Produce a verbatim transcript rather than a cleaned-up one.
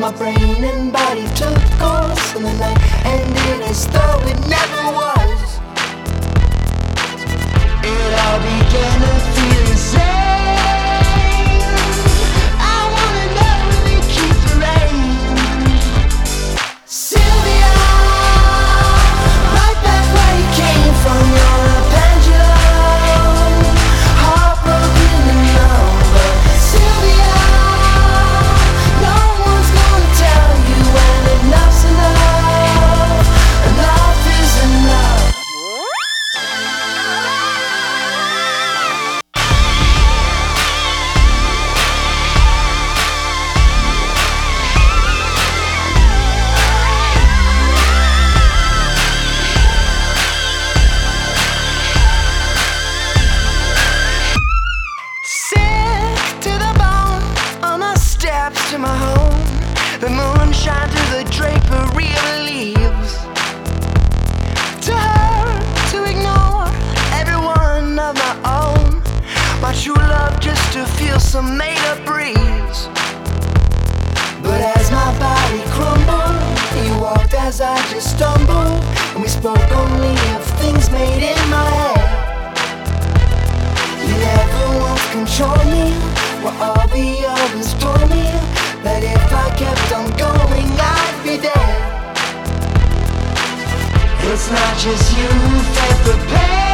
my brain and body took course, and the night ended as though it never was. It all began to feel the same. I wanna know if you keep the rain. Sylvia, right back where you came from. You're a pendulum, heartbroken and numb. But Sylvia, no one's gonna tell you when enough's enough. Enough is enough. Sick to the bone on the steps to my home. The moon shines through the drapery of leaves. To her, to ignore every one of my own. My true love just to feel some made up breeze. But as my body crumbled, you walked as I just stumbled, and we spoke only of things made in my head. You never once controlled me, while all the others told me that if I kept on going, I'd be dead. It's not just you who felt the pain.